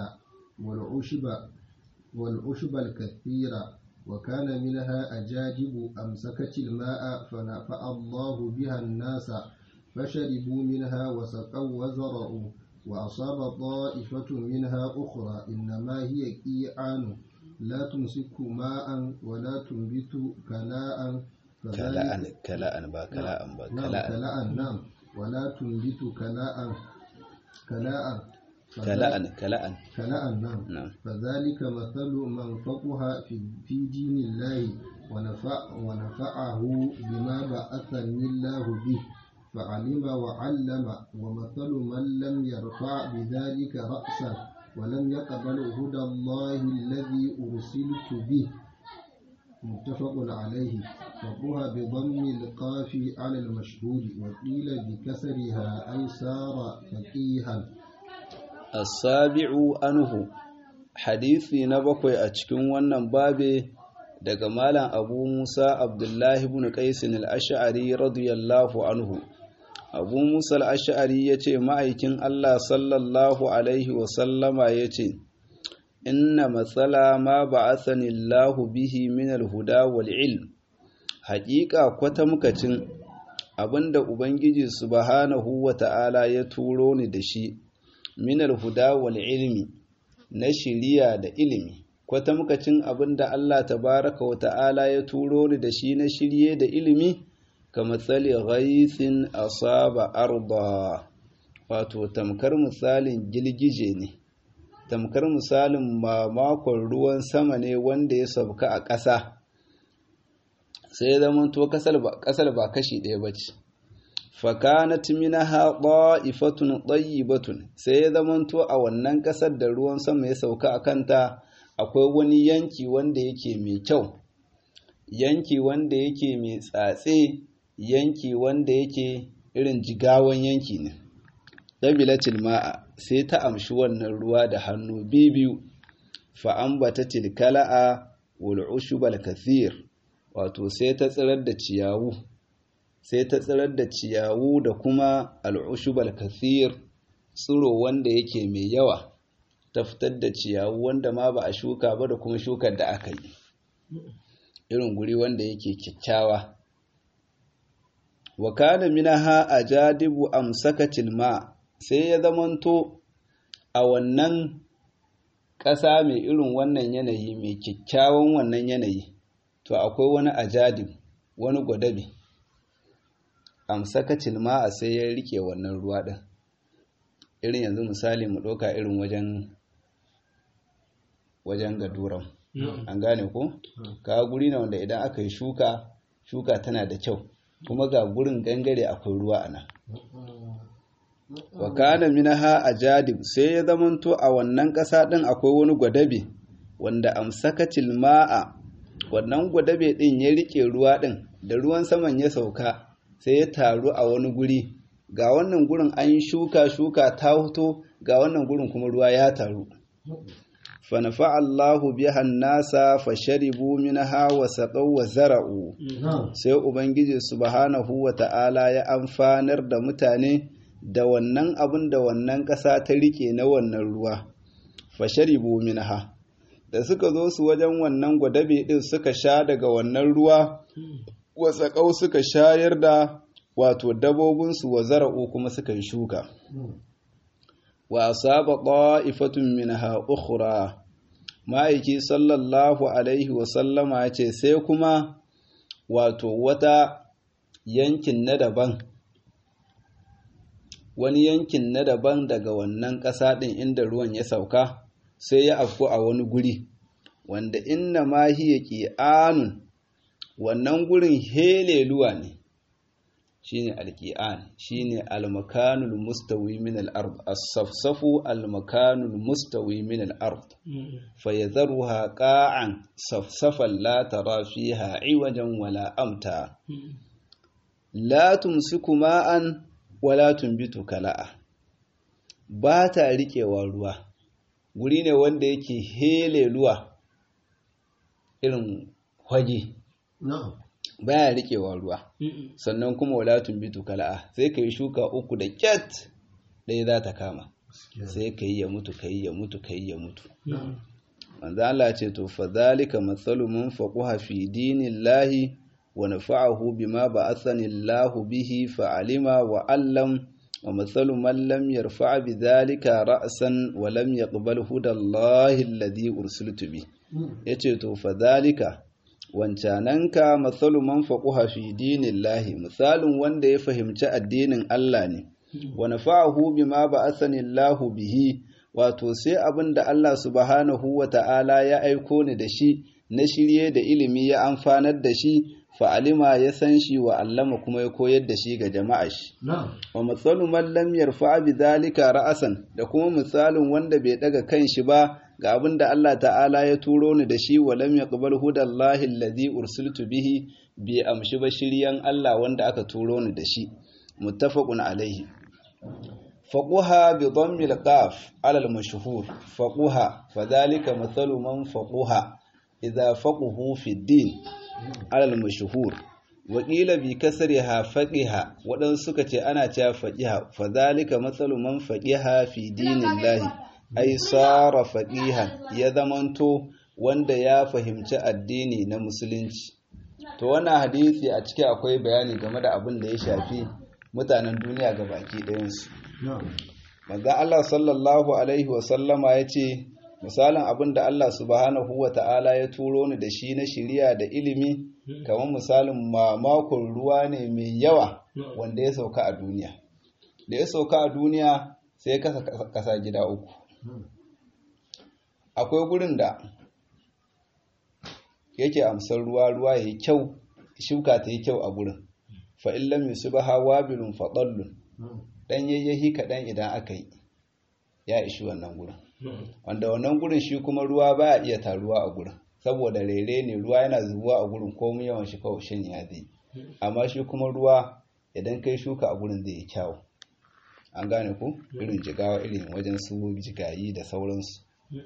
والعشب الكثيرة وكان منها أجاجب أمسكت الماء فنفع الله بها الناس فشربوا منها وسقوا وزرعوا وأصاب طائفة منها أخرى إنما هي كيعان لا تمسك ماء ولا تنبت كلاء كلاء نعم ولا تنبت كلاء نعم فذلك مثل من فقه في دين الله ونفعه بما بعثني الله به فعلم وعلم ومثل من لم يرفع بذلك رأسا ولم يقبل هدى الله الذي أرسلت به متفق عليه فقه بضم القاف على المشهور وقيل بكسرها أي صار فقيها. السابع عنه حديثي نبقي أتشكون ونن بابي daga malam Abu Musa Abdullah ibn Qais al-Ash'ari radiyallahu anhu. Abu Musa al-Ash'ari yace ma'aikin Allah sallallahu alaihi wa sallama yace inna matsala ma ba'athani Allahu bihi min al-huda wal ilm, haƙiƙa kwatamkacin abinda ubangiji subhanahu wata'ala ya turo ni da shi min al-huda wal ilmi, na shiriya da ilimi. Kwatamkacin abinda Allah tabaraka wata'ala ya turo ni da shi na shirye da ilimi, kama tsali ghaythin asaba arda, wato tamkar misalin gilgije ne, tamkar misalin mamakon ruwan sama ne wanda ya sauka a ƙasa, sai ya zamanto ƙasar ba kashi ɗaya ba ce. Fakanat minaha ta'ifatun tayyibatun, sai ya zamanto a wannan ƙasar da ruwan sama ya sauka a kanta akwai wani yanki wanda yake mai kyau, yanki wanda yake mai tsatse, yanki wanda yake irin jigawan yanki ne. Qabilatil ma'a, sai ta amshi wannan ruwa da hannu biyu, fa'ambatatil kala'a wal ushbal kathir, wato sai ta tsirar da ciyawu da kuma al ushbal kathir, tsiro wanda yake mai yawa, ta fitar da ciyawu wanda ma ba a shuka ba da kuma shukar da aka yi, irin guri wanda yake kyakkyawa. Wa kana minaha ajadibu amsakatil ma', sai ya zamanto a wannan ƙasa mai irin wannan yanayi, mai kyakkyawan wannan yanayi, to akwai wani ajadib, wani gwadabe, amsakatil ma'a, sai ya rike wannan ruwa ɗin. Irin yanzu misali mu ɗauka irin wajen gaduran, an gane ko? Ka guri na wanda idan aka yi shuka tana da kyau, kuma ga gurin gangare akwai ruwa a nan. Wa kana minaha ajadib, sai ya zamanto a wannan ƙasa ɗin akwai wani gwadabe wanda amsakatil ma'a, wannan gwadabe ɗin ya rike ruwa ɗin, da ruwan saman ya sauka sai ya taru a wani guri, ga wannan gurin an yi shuka ta fito, ga wannan gurin kuma ruwa ya taru. fa nafa'a Allahu biha an-nasa fasharibu minha wa saqaw wa zara'u sai ubangiji subhanahu wa ta'ala ya amfanar da mutane da wannan abin da wannan ƙasa ta rike na wannan ruwa fasharibu minha da suka zo su wajen wannan gwadabe din suka sha daga wannan ruwa wa saqaw suka shayar da wato dabobinsu wa zara'u kuma suka yi shuka wa asaba ta'ifatun minha ukhra ma'aiki sallallahu alaihi wa sallama yace sai kuma wato wata yankin na daban wani yankin na daban daga wannan ƙasa din inda ruwan ya sauka sai ya afku a wani guri wanda inna ma hiya qi'anun wannan gurin heleluwa ne shine alqi'an shine almakanul mustawi min al-ard as-safsafu almakanul mustawi min al-ard fayadharuha qa'an safsafan la tara fiha iwajan wala amta la tumsiku ma'an wala tumbitu kala'a ba ta riƙewa ruwa guri ne wanda yake heleluwa irin hwaje baya riƙewa ruwa sannan kuma walatun bitu kala'a sai ka yi shuka uku da kyat ɗaya za ta kama sai ka yi ya mutu ka yi ya mutu ka yi ya mutu manzo Allah ce to fa zalika mathalu man faquha fi dinillahi wa nafa'ahu bima ba'athani Allahu bihi fa alima wa allam wa mathalu man lam yarfa' bi dhalika ra'san wa lam yaqbal hudallahi alladhi ursiltu bi yace to fa zalika wancananka matsalu man faquha fi dinillahi misalin wanda ya fahimci addinin Allah ne wa nafa'ahu bima ba'athani Allahu bihi wato sai abinda Allah subhanahu wata'ala ya aiko ni da shi na shirye da ilimi ya amfanar da shi fa alima ya san shi wa allama kuma ya koyar da shi ga jama'a shi wa matsalu man lam yarfa' bi dhalika ra'san da kuma misalin wanda bai daga kanshi ba ga abin da Allah ta'ala ya turo ni da shi wa lam yaqbal hudallahi allazi ursiltu bihi bi amshi ba shiryan Allah wanda aka turo ni da shi muttafaqun alaihi faquha bi dhammi al-qaf ala al-mashhur faquha fadhalika mathalu man faquha idha faquhu fi ad-din ala al-mashhur wa qila bi kasriha faqiha wadan suka ce ana cewa faqiha fadhalika mathalu man faqiha fi dinillahi ai tsara faƙihan ya zamanto wanda ya fahimci addini na musulunci to wannan hadisi a ciki akwai bayani game da abin da ya shafi mutanen duniya ga baki ɗayansu manzo Allah sallallahu alaihi wasallama ya ce misalin abin da Allah subhanahu wa ta'ala ya turo ni da shi na shiriya da ilimi kamar misalin mamakon ruwa ne mai yawa wanda ya sauka a duniya da ya sauka a duniya sai ya kasa gida uku akwai gurin da yake amsar ruwa ya yi kyau shuka ta yi kyau a gurin fa'in lam yusbaha wabilun fadallun dan yayyahi kaɗan idan aka yi ya ishi wannan gurin wanda wannan gurin shi kuma ruwa baya iya taruwa a gurin saboda rere ne ruwa yana zubuwa a gurin ko yawan shi kawai shan ya zai amma shi kuma ruwa idan kai shuka a gurin zai yi kyau an gane ku irin jigawa irin wajen su jigayi da sauransu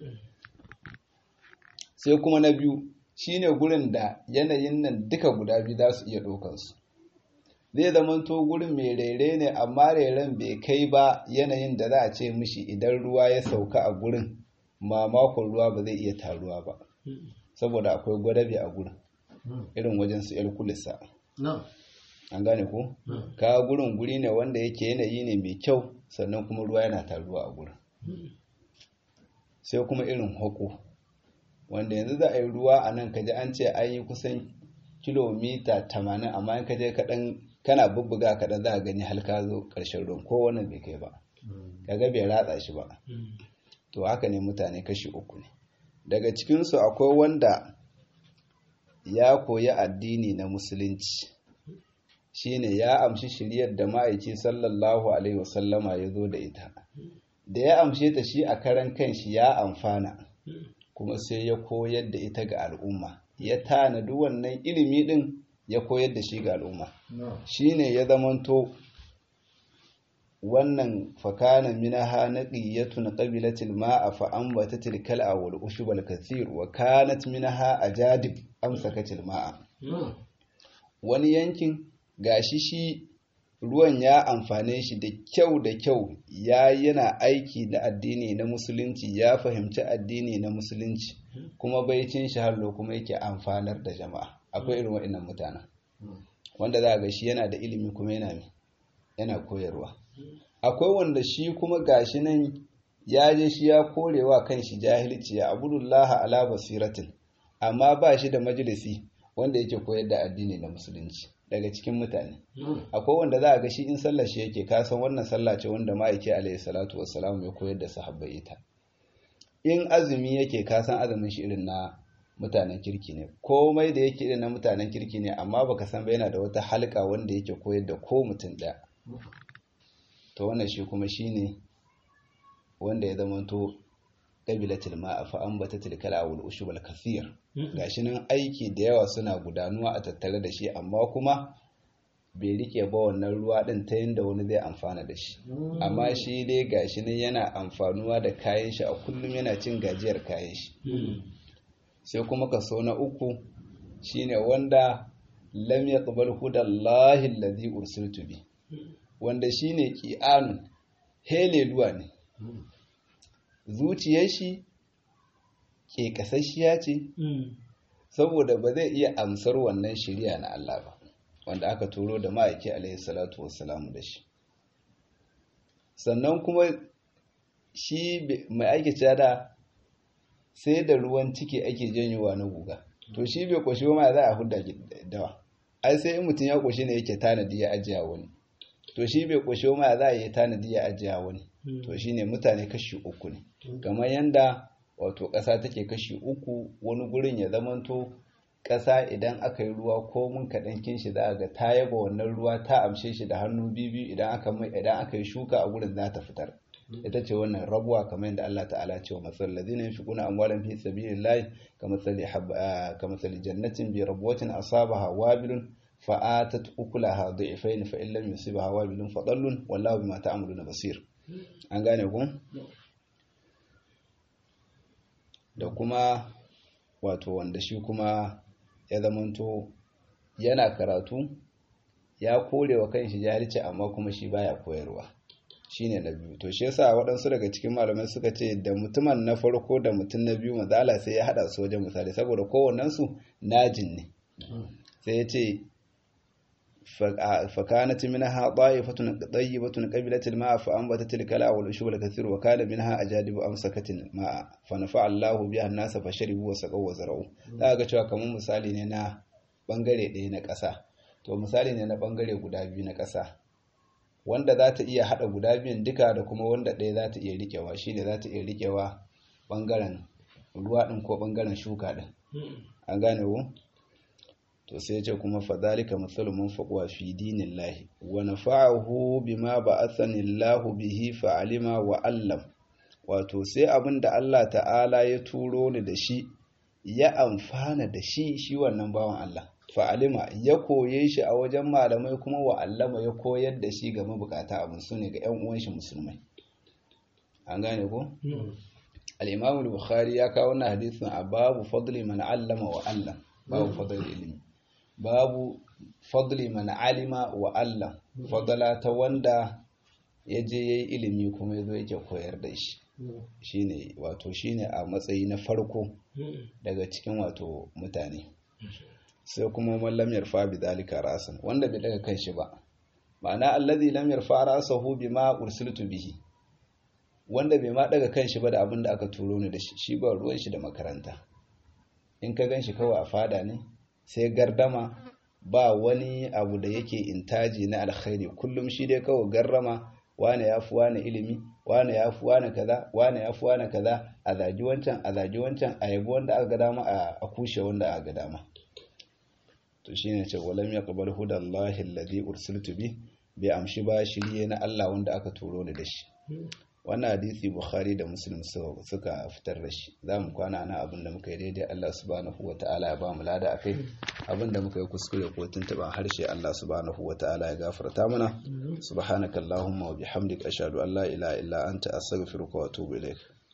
sai kuma na biyu shine gurin da yanayin nan duka guda biyu za su iya ɗaukansu zai zamanto gurin mai rere ne amma reren bai kai ba yanayin da za a ce mishi idan ruwa ya sauka a gurin mamakon ruwa ba zai iya taruwa ba saboda akwai gwadabe a gurin irin wajen su kulisa an gane ku ka gurin guri ne wanda yake yanayi ne mai kyau sannan kuma ruwa yana taruwa a gurin sai kuma irin hako wanda yanzu za a yi ruwa a nan kaji an ce an yi kusan kilomita 80 amma in kaje kaɗan kana bubbuga kaɗan za a gani halka zo ƙarshen ruwan ko wannan bai kai ba kaga bai ratsa shi ba to haka ne mutane kashi uku ne daga cikinsu akwai wanda ya koyi addini na musulunci shine ya amshi shiriyar da ma'aiki sallallahu alaihi wasallama ya zo da ita da ya amshe ta shi a karan kanshi ya amfana kuma sai ya koyar da ita ga al'umma ya tanadi wannan ilimi din ya koyar da shi ga al'umma shine ya zamanto wannan fakana minaha naqiyatun qabilatil ma'a fa ambatatil kal'a wal ushbal kathir wa kanat minaha ajadib amsakatil ma'a. Wani yankin gashi shi ruwan ya amfane shi da kyau yana aiki na addini na musulunci, ya fahimci addini na musulunci, kuma baicin shi hallo kuma yake amfanar da jama'a. Akwai irin waɗannan mutanen wanda za ga shi yana da ilimi kuma yana koyarwa. Akwai wanda shi kuma gashi nan ya je shi ya korewa kan shi jahilci, ya abudullaha ala basiratin, amma ba shi da majalisi wanda yake koyar da addini na musulunci daga cikin mutane. Akwai wanda za a ga shi in sallar shi yake kasan wannan sallah ce wanda ma'aiki alaihi salatu wassalam ya koyar da sahabbai ita. In azumi yake kasan azumin shi irin na mutanen kirki ne, komai da yake irin na mutanen kirki ne, amma baka san ba yana da wata halka wanda yake koyar da ko mutum ɗaya. To wannan shi kuma shine wanda ya zamanto qabilatul ma'a fa ambatatil kal'a wal ushbal kathir. Gashi nan aiki da yawa suna gudanuwa a tattare da shi, amma kuma bai rike ba wannan ruwa din ta yanda wani zai amfana da shi. Amma shi dai gashi nan yana amfanuwa da kayan shi a kullum, yana cin gajiyar kayan shi. Sai kuma kaso na uku shine wanda lam yaqbal hudallahi alladhi ursiltu bi, wanda shine qi'anun heleluwa ne, zuciyar shi ke kasashiya ce, saboda ba zai iya amsar wannan shiriya na Allah ba wanda aka turo da ma'aiki alaihi salatu wassalamu da shi. Sannan kuma shi mai aiki da sai da ruwan ciki ake janyowa na guga, to shi bai koshi ba ma za a hudda dawa. Ai sai in mutum ya koshi ne yake tanadi ya ajiya wani, to shi bai koshi ba ma za a yi tanadi ya ajiya wani. To shine mutane kashi uku ne, kamar yanda wato ƙasa take kashi uku. Wani gurin ya zamanto ƙasa idan aka yi ruwa ko mun kaɗan kin shi za a ga ta yaba wannan ruwa, ta amshe shi da hannu biyu. Idan aka yi shuka a gurin za ta fitar. Ita ce wannan rabuwa, kamar yadda Allah ta'ala ce wa masal ladina yunfiquna amwalan fi sabilillahi kamathali jannatin bi rabwatin asabaha wabilun fa'atat ukulaha du'ifain fa in lam yusibha wabilun fadallun wallahu bima ta'maluna basir. An gane ku? Da kuma wato wanda shi kuma ya zamanto yana karatu, ya korewa kanshi jahilci, amma kuma shi baya koyarwa, shine na biyu. To shi yasa waɗansu daga cikin malamai suka ce da mutumin na farko da mutum na biyu mazala sai ya haɗa su wajen misali, saboda kowannensu najin ne. Sai ya ce فكانت منها طائفة طيبة قبلت الماء فأنبتت الكلى والعشب الكثير وكان منها أجادب أمسكت الماء فنفع الله بها الناس فشربوا وسقوا وزرعوا. ga cewa kamar misali ne na bangare ɗaya na ƙasa, to misali ne na bangare guda biyu na ƙasa, wanda za ta iya haɗa guda biyun duka da kuma wanda ɗaya za ta iya riƙewa, shi ne za ta iya riƙewa bangaren ruwa ɗin ko bangaren shuka ɗin. An gane ku? To sai ya ce kuma fadhalika mathalu man faqwa fi dinillahi wa nafa'ahu bima ba'athani Allahu bihi fa'alima wa allam. Wato sai abinda Allah ta'ala ya turo ni da shi ya amfana da shi wannan bawan Allah, fa'alima ya koye shi a wajen malamai, kuma wa allama ya koyar da shi ga mabukata abin su ne ga ƴan uwan shi musulmai. An gane ko? Al-Imam al-Bukhari ya kawo wannan hadisin a babu fadli man allama wa allam, babu fadli ilimi, babu fadli man alima wa allam, fadala ta wanda ya je yayi ilimi kuma yazo yake koyar da shi. Shine a matsayi na farko daga cikin wato mutane. Sai kuma man lam yarfa bi dalika rasan, wanda bai daga kanshi ba, ma'ana allazi lam yarfa rasahu bima ursiltu bihi, wanda bai ma daga kanshi ba da abin da aka turo ni da shi ba ruwan shi da makaranta. In ka ganshi kawai a fada ne, sai gardama, ba wani abu da yake intaji na alkhairi, kullum shi dai kawai garrama, wane ya fi wane ilimi, wane ya fi wane kaza, wane ya fi wane kaza, a zagi wancan, a yabi wanda aka ga dama, a kushe wanda aka ga dama. To shine ce walam yaqbal hudallahi alladhi ursiltu bi, bai amshi ba shirye na Allah wanda aka turo ni da shi. Wannan hadisi Bukhari da Muslim suka fitar da shi. Za mu kwana ana abin da muka yi daidai, Allah subhanahu wa ta'ala ya ba mu lada akai. abinda muka yi kuskure ko tuntuban harshe Allah subhanahu wataala ya gafarta mana subhanakallahumma wa bihamdika ashhadu an la ilaha illa anta astaghfiruka wa atubu ilaik